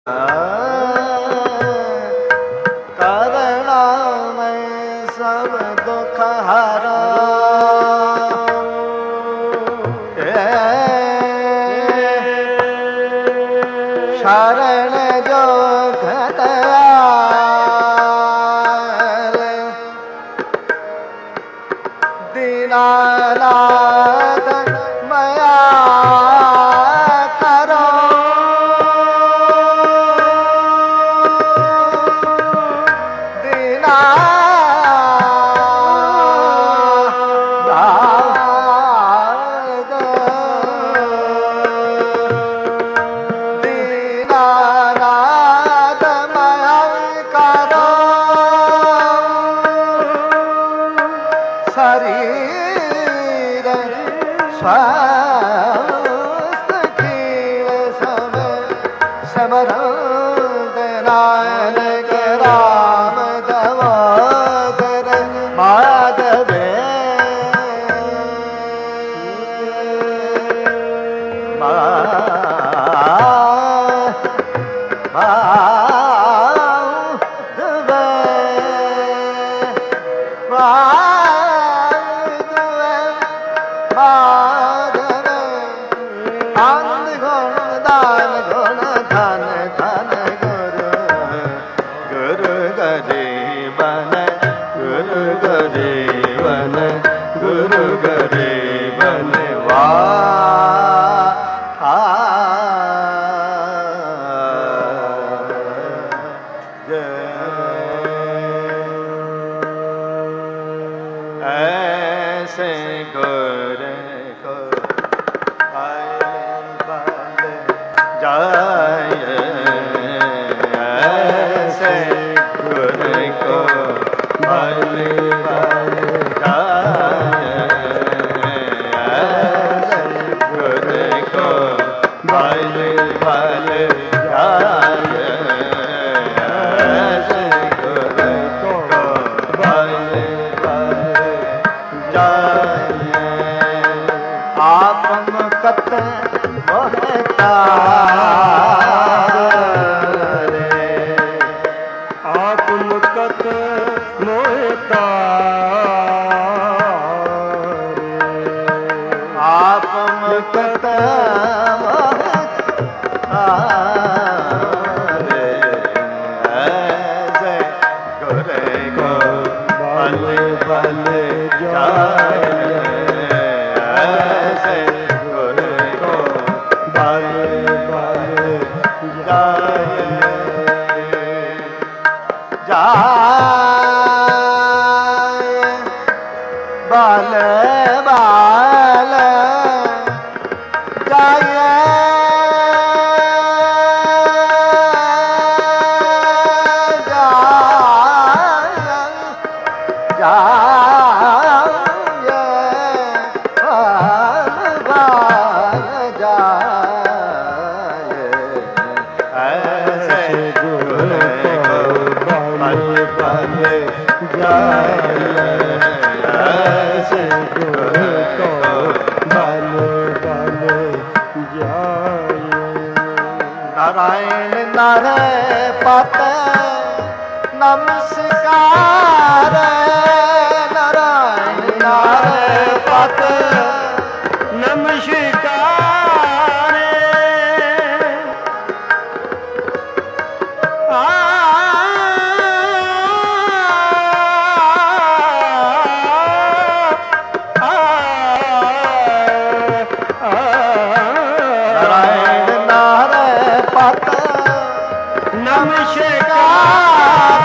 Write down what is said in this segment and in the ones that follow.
ਕਰਣਾ ਮੈਂ ਸਭ ਦੁਖ ਹਰਾ ਸ਼ਰਨ ਜੋ ਘਟਿਆ ਦੀਨਾਨਾਥ ਮਇਆ ਕਰੋ शरीर स्वस्थ खील समरंद नानक राम दमोदर माधवे ऐसे गुर को जाय ऐसे गुर को बल बल जाय ऐसे गुर को बल बल जाय ऐसे गुर को बल आप मुकत मोहतारे आप मुकत मोहतारे आप मुकत मोहतारे ऐसे गुर को बल बल जाए ऐसे गुर को बल बल जाए जाए बल बल जाए नारायण नर पत नमस्कार नारायण नर पत नमस्कार नारायण नर पत नमस्कार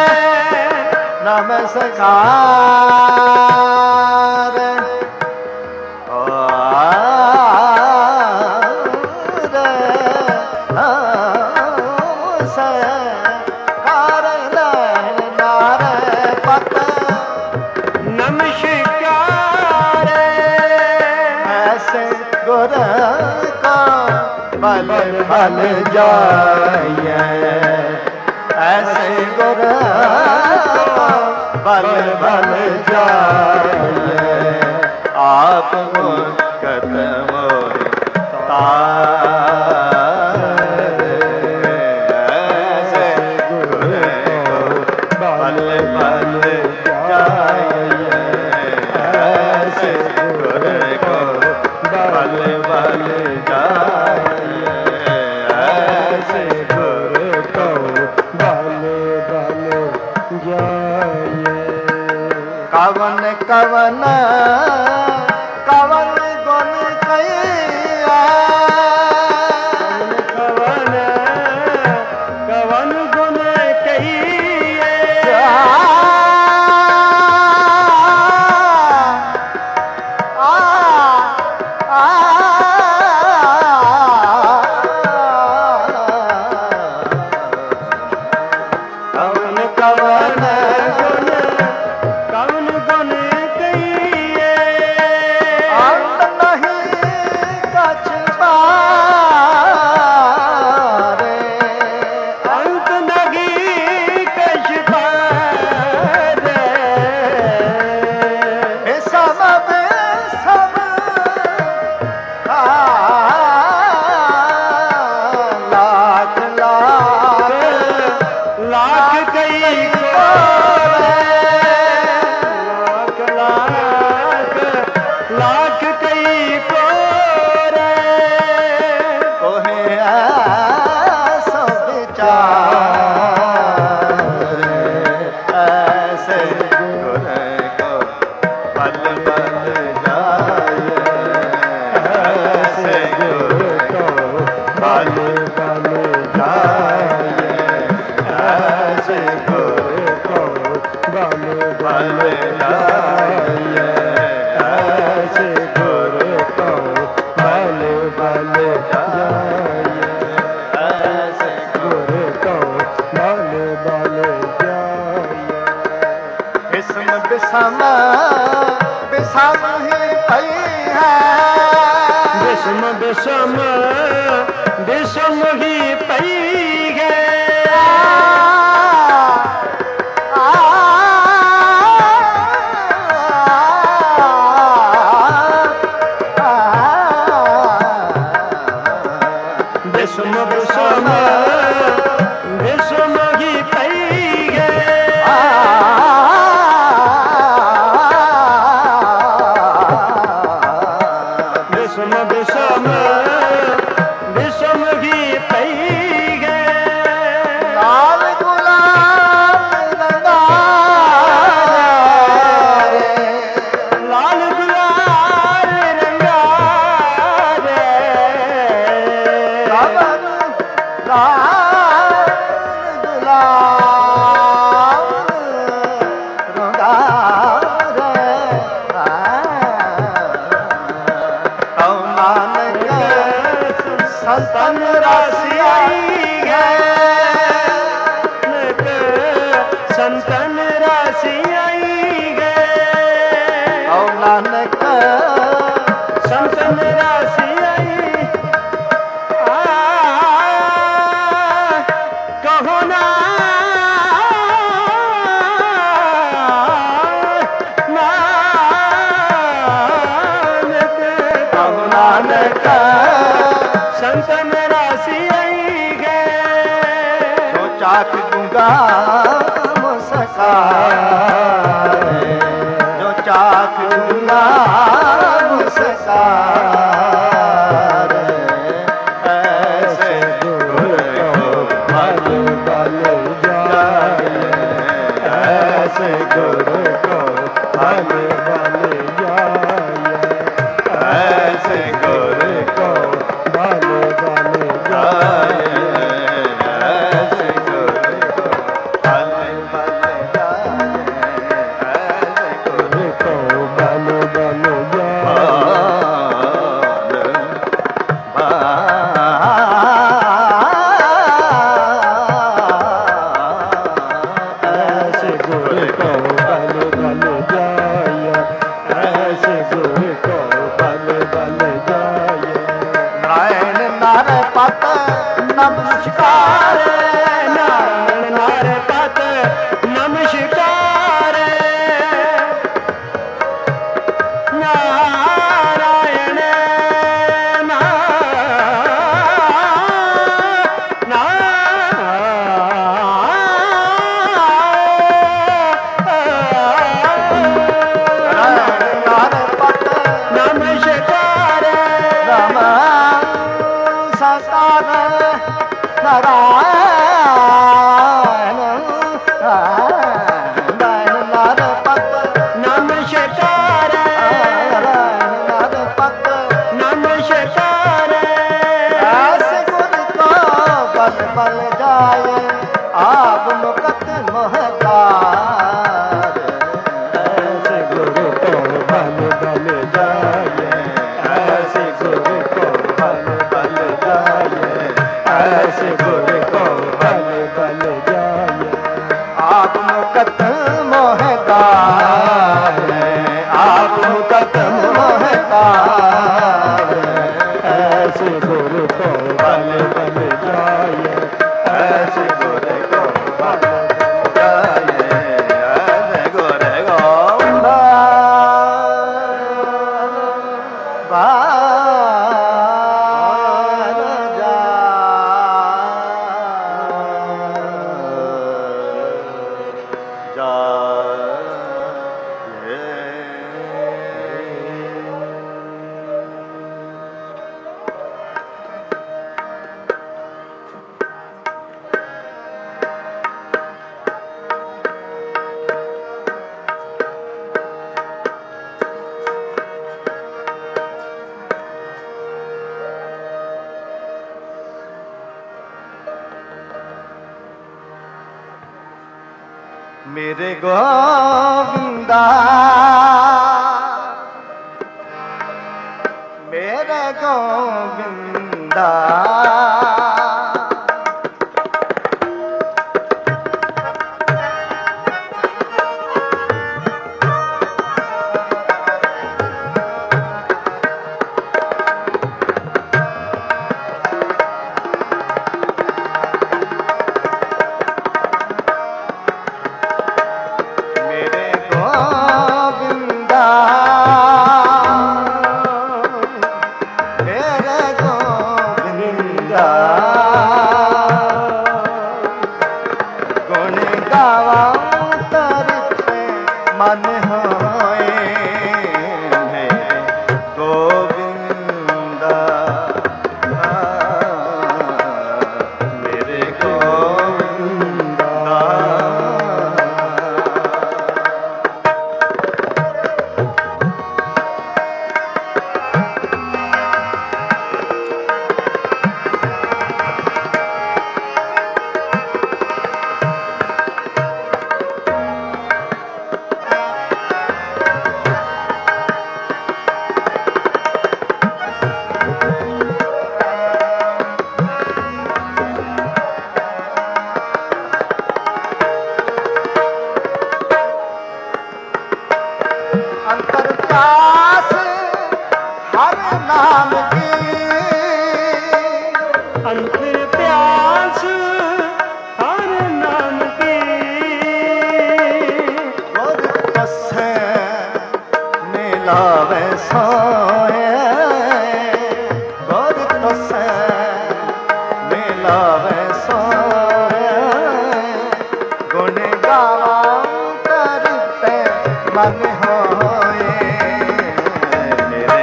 नमस्कार नमस्कार ऐसे गुर का बल बल जाए ऐसे गुर का बल बल जाए आप मुकत मोहि तारे ऐसे गुर कहो बल बल जाए। कवन कवन कवन गुण कहिया, कवन कवन गुण कहिए। कवन कवन कवन गुण कहिए। अंत नहीं कछ पारे, अंत नहीं कछ पारे। बेसम बेसम लाख लाख लाख कई लाख लाख लाख कई कोरे। कोहे ऐसा विचार, ऐसे गुर को बल बल जाए, ऐसे गुर को बल बल जाए, ऐसे गुर को बल बल जाए, ऐसे गुर को बल बल जाए। ऐसे गुर को बल बल जाए। बिसम बिसम बिसम ही पई है, विषम विषम विषम ही पई है। विषम विषम विषम ही पई है। विषम विषम विषम ही पई है। लाल गुलाल रंगारे, लाल गुलाल रंगारे। कवन लाल गुलाल रंगारे। औ नानक संतन राशि आई है, संतन राशि आई है। औ नानक संतन राशि आई। कहो नानक कहो नानक संतन राशि आई गए। जो चाख दूंगा मुस्कान, जो चाख दूंगा मुस्कान, ऐसे गुर को बल बल जाए, ऐसे गुर को बल बल जाए, ऐसे गुर को बल बल जाए, ऐसे गुर को बल बल जाए, ऐसे गुर को बल बल जाए। ऐसे गुर को बल बल जाए, ऐसे गुर को बल बल जाए। नारायण नार पत नमस्कार, नारायण नार पत नमस्कार। नारायण नार पत नमस्कार। नम सतार नारायण बल जाए आप मुकत मोहतार ऐसे गुरु को बल बल जाए ऐसे गुरु को बल बल जाए ऐसे गुरु को बल बल जाए आप मुकत मोहतार आप मुकत मोहतार ऐसे गुरु को बल बल जाए ऐसे गुरु को बल जाए ऐसे गुरु को मेरे गोविंदा मेरे गोविंदा मन होए मेरे गोविंदा मेरे गोविंदा अंतर प्यास हर नाम की अंतर प्यास हर नाम की और कसे मिलावे सोए और कसे मिलावे सोए गुण गावा करते मन होए मेरे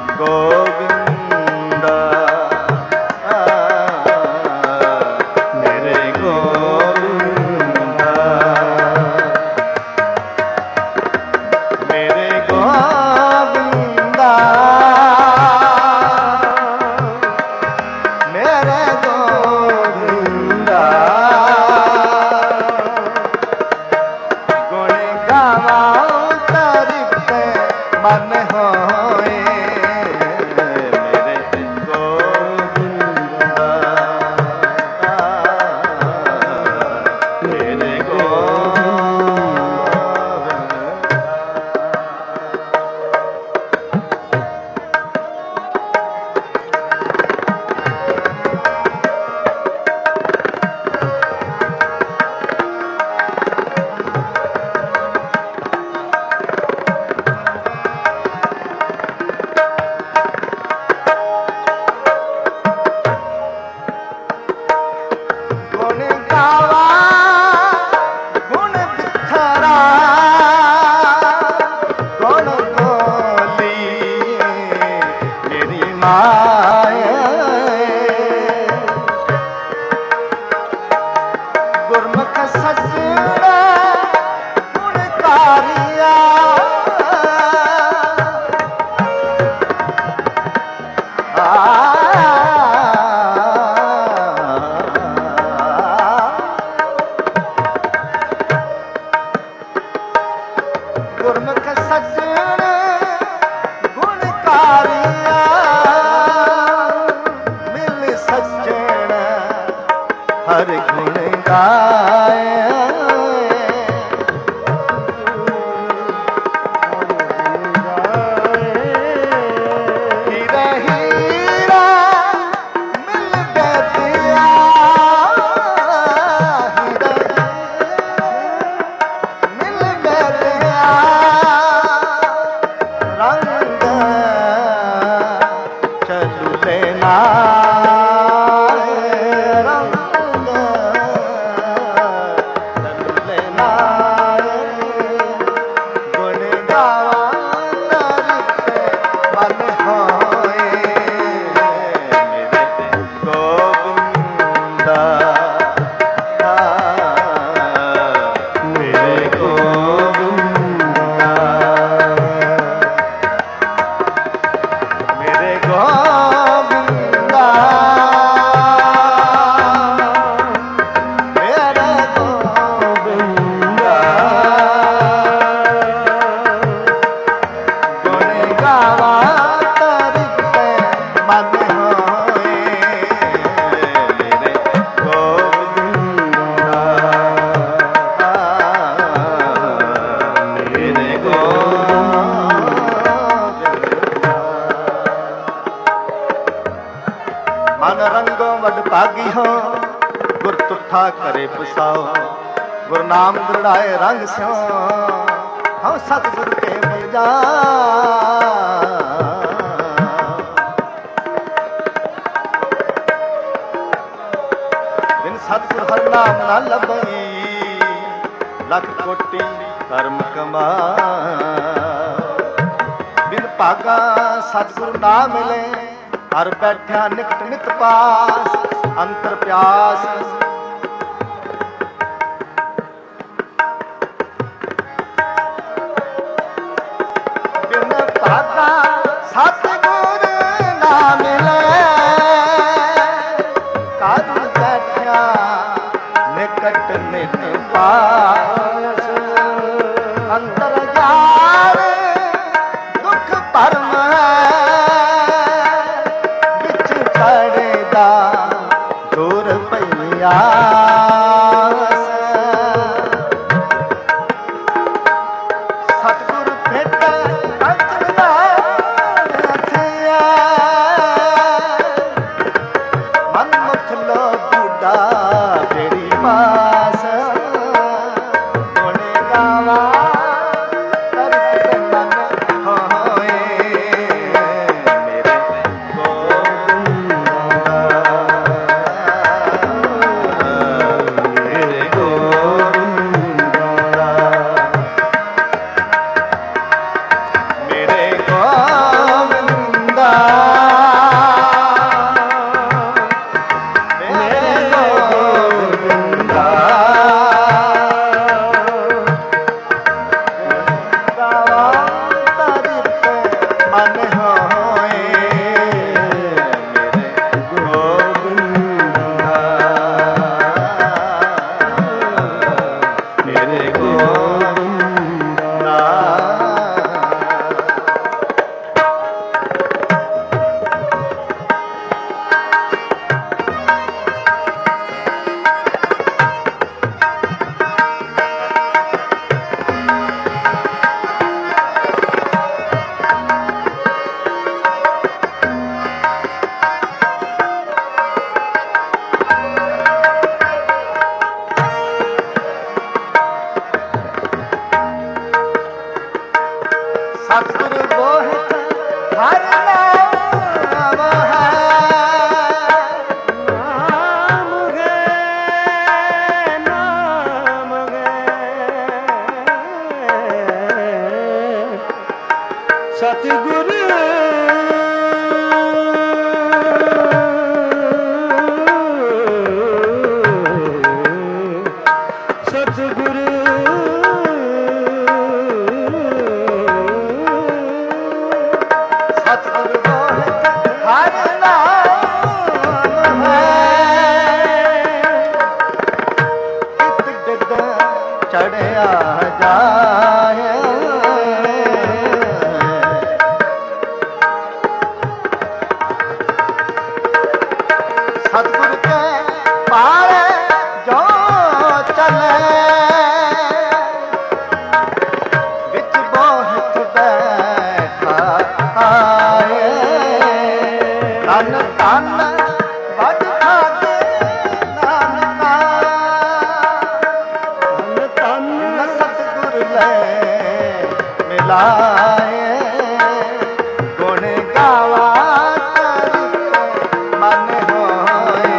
गोविंदा मेरे गोविंदा मेरे गोविंदा मेरे गोविंदा गुण गावा करते मन होए मेरे गोविंदा मेरे गुण गावा गुण बिखरा गुण बोली मेरी माए गुण गाए हीरा हीरा मिल बैठिया हीरा मिल बैठिया रंग चलू लेना मन रंगों वड भागी हो गुर तुठा करे पुसाओ गुर नाम दृढ़ाए रंग स्यो हम सतगुर के मिल जा बिन सतगुर हर नाम ना लभई लख कोटि कर्म कमा बिन भागा सतगुर ना मिले हर बैठा निकट नित पास अंतर प्यास बिन भागा सतगुर ना मिले कर बैठा निकट नित पास अंतर जार दुख भरम दूर पयास सतगुर भेट कंचना थिया मन मुख लो बूढ़ा बेड़ी पास गुण गावा करत मन होए सतगुरु बोहित हर नाम है नाम गे सतगुरु सतगुरु चढ़िया जाए सतगुर के पारे जो बुलाए गुण गावा मन होए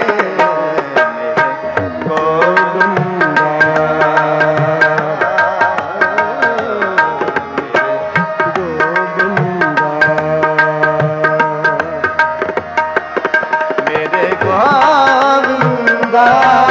मेरे गोविंदा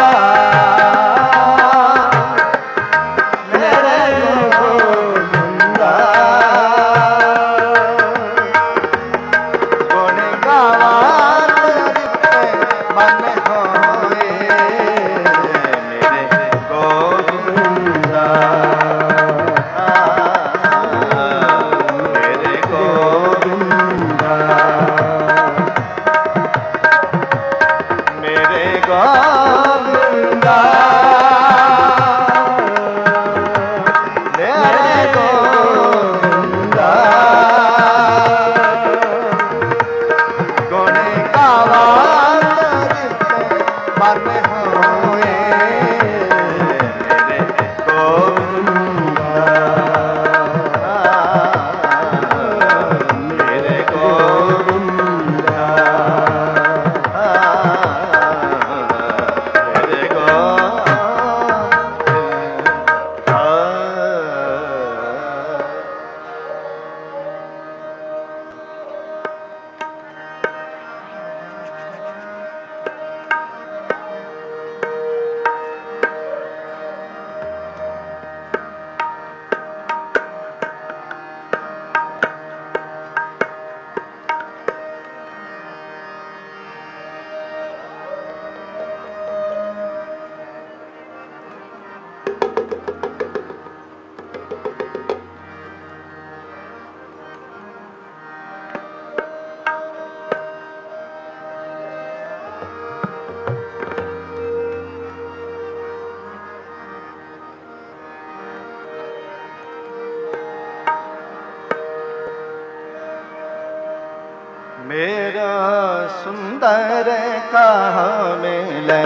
मेरा सुंदर कहाँ मिले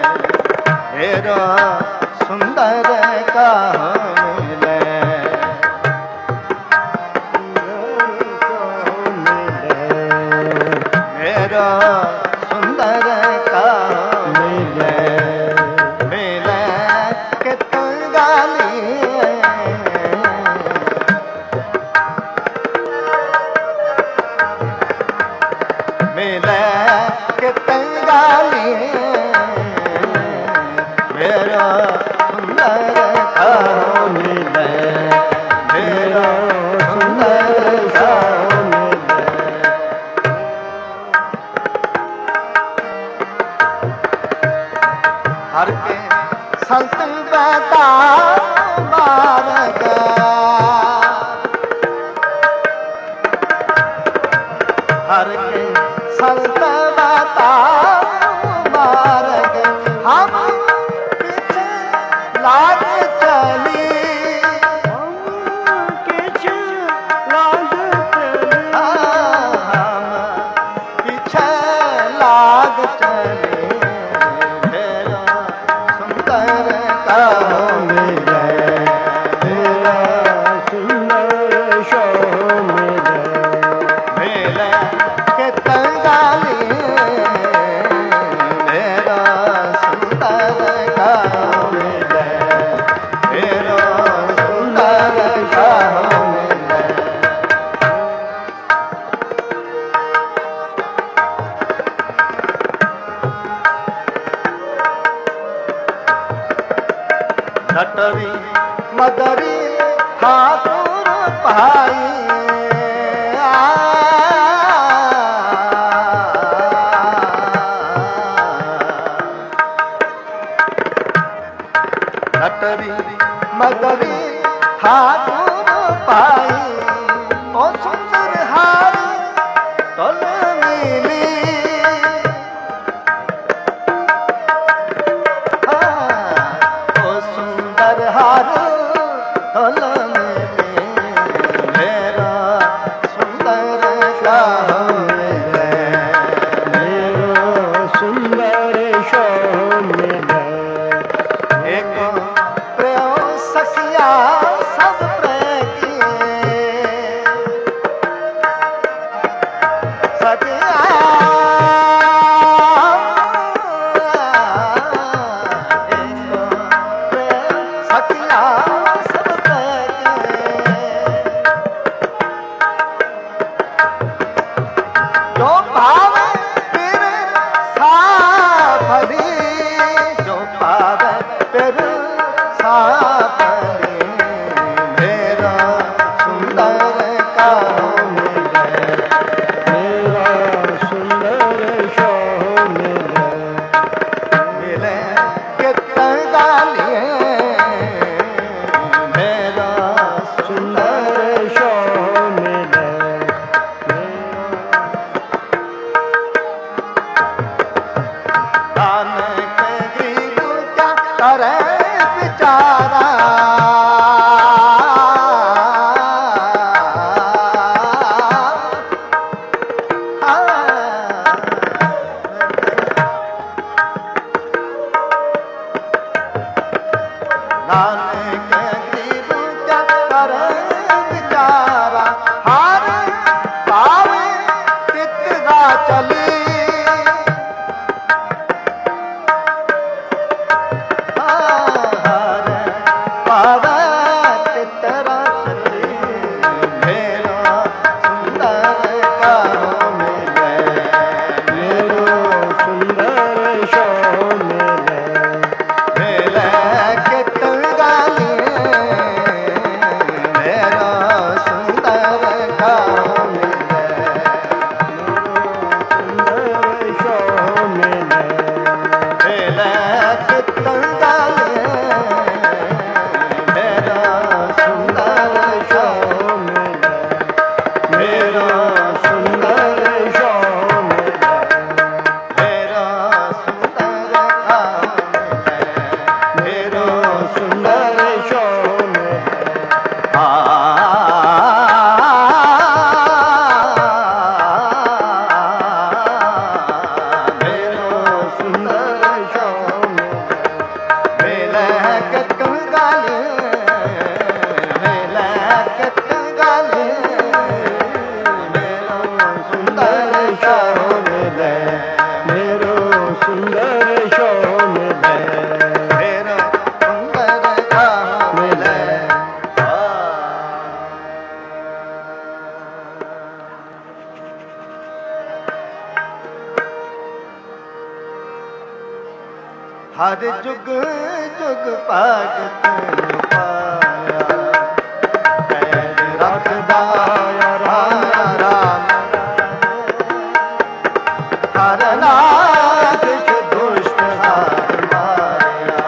मेरा सुंदर कहाँ मिले मेरा सुंदर कहाँ मिले मिले के तंगाली मिले के तंगाली मेरा सुंदर कहाँ मिले मेरा सुंदर कहाँ मिले हर के संत बता मार्ग हर के संत बता मार्ग हम पीछे लाग चली हम पीछे लाग चली मेरा सुंदर कहाँ मिले मेरा सुंदर शो मिले मिले के तंगाली मेरा सुंदर कहाँ मिले मेरा सुंदर कहाँ मिले नटरी मदरी ठाकुर भाई नटरी मदरी ठाकुर पाई ओ सुंदर हारी तोल मिली ओ सुंदर हार तोल मिली मेरा सुंदर कहाँ मिले मेरा सुंदर शो मिले एक प्रेम सखिया सब प्रेम टंगालिए मेरा सुंदर शो मिले नानक गरीब क्या करे बेचारा नानक गरीब क्या करे बेचारा हर पावे तितरा चली हर जुग जुग भगत पाया कैद रखदा राम राम हर नाथ दुष्ट हार माया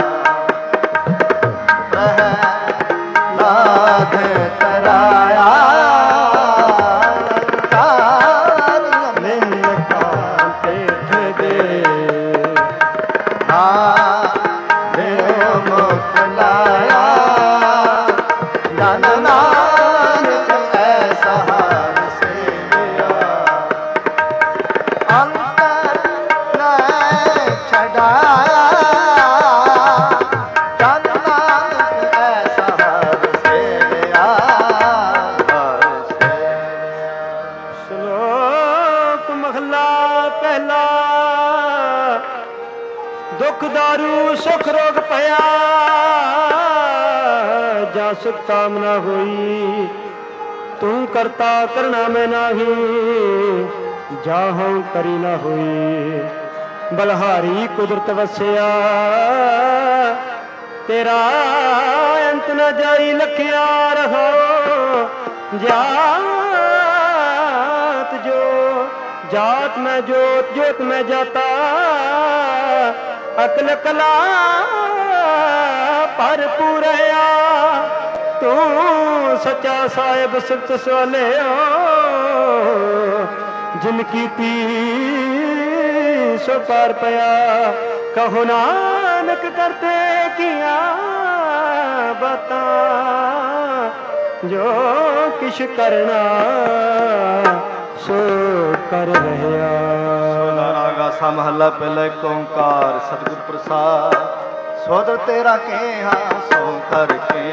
प्रहलाद तराया दुख दारू सुख रोग पया जा सुख कामना हुई तू करता करना मैं नाही जा हूं करी ना हुई बलहारी कुदरत वसिया तेरा अंत न जाई लखिया रहो जात जो जात में जोत जोत में जाता अकल कला पर पूरया तू सच्चा साहिब सिफत सवाले जिनकी पी सो पार पया कहो नानक करते किया बता जो किश करना सो कर रहा रागा सा महला पहले ओंकार सतगुर प्रसाद सोदर तेरा के सो कर के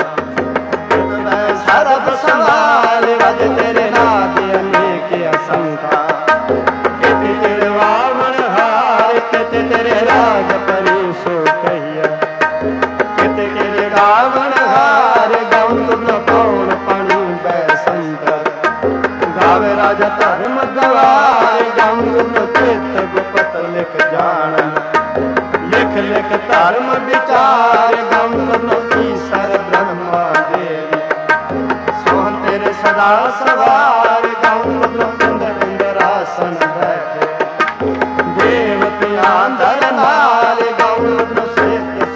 सरब संभाल रज तेरे नाथ अनेक असंख्या कित तेरे वामन हार कित तेरे राज परि सो कहिया कित तेरे रावण हार गौन न पौन पानी बैसंत गावे राजा धर्म गवार गौन न चित गुपत लिख जान लिख लिख धर्म विचार गौन न ईश्वर ब्रह्मा देवी सोहन तेरे सदा सवार गौन इंदर आसन बैठे देवते आंधर नाल गौन श्रेष्ठ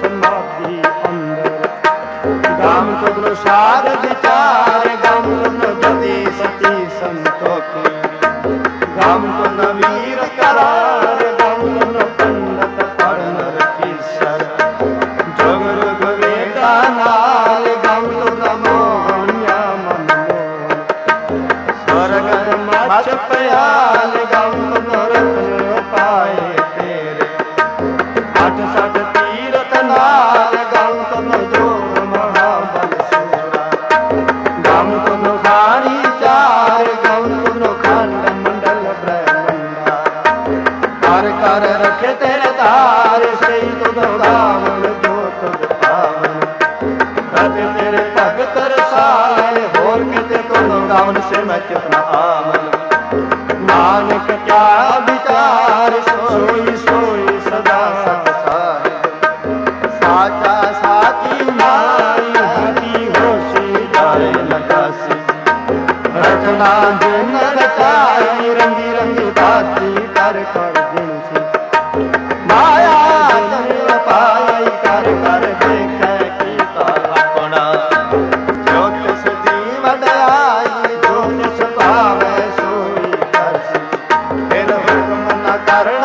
ਸਾਧ ਵਿਚਾਰ ਗਮ ਤੁਨ ਜਤੀ ਸਤੀ ਸੰਤੋਖੀ ਗਮ ਤੁਨ ਵੀਰ ਕਰਾਰ ਗਮ ਤੁਨ ਪੰਡਤ ਪੜਨ ਰਖੀਸਰ ਜੁਗ ਜੁਗ ਵੇਦਾ ਨਾਲ ਗਮ ਤੁਨ ਮੋਹਨਿਆ ਮਨ ਮੋਹਨ ਸਵਰਗ ਮਚ ਪਿਆਲ ਗਮ ਤੁਨ ਰਤਨ ਪਾਏ ਤੇਰੇ ਅਠ ਸਠ ਤੀਰਥ ਨਾਲ ਗਮ ਤੁਨ ਜੋਰ ਮਹਾਬਲ ਸੂਰਾ ਗਮ ਤੁਨ ਖਾਰੀ ਚਾਰ ਗਮ ਤੁਨ ਖੰਡ ਮੰਡਲ ਬ੍ਰਹਮੰਡਾ ਕਰ ਕਰ ਰਖੇ ਤੇਰੇ ਧਾਰ ਸਹੀ ਤੁਧ ਗਾਵਨ ਜੋ ਤੁਧ ਪਾਵਨ ਕਦੇ ਤੇਰੇ ਭਗਤ ਰਸਾਲੇ ਹੋਰ ਕਿਤੇ ਤੁਧ ਗਾਵਨ ਸੇ ਮੈਂ ਚਿਤਨਾ ਆਵਨ ਨਾਨਕ ਕਿਆ ਵਿਚਾਰ ਸੋਈ ਸੋਈ ਸਦਾ ਸਤ ਸਾਹਿਬ ਸਾਚਾ ਸਾਚੀ ਨਾਈ ਹਰੀ ਹੋਸੀ ਜਾਏ ਲਗਾਸੀ ਰਚਨਾ ਜਿਨ ਰਚਾਈ ਰੰਗੀ ਰੰਗੀ ਬਾਤੀ ਕਰ ਕਰ ਦਿਨ ਸੀ ਮਾਇਆ ਜਨ ਪਾਈ ਕਰ ਕਰ ਦੇਖੈ ਕੀਤਾ ਆਪਣਾ ਜੋ ਤਿਸ ਦੀ ਵਡਿਆਈ ਜੋ ਤਿਸ ਭਾਵੈ ਸੋਈ ਕਰਸੀ ਫਿਰ ਹੁਕਮ ਨ ਕਰ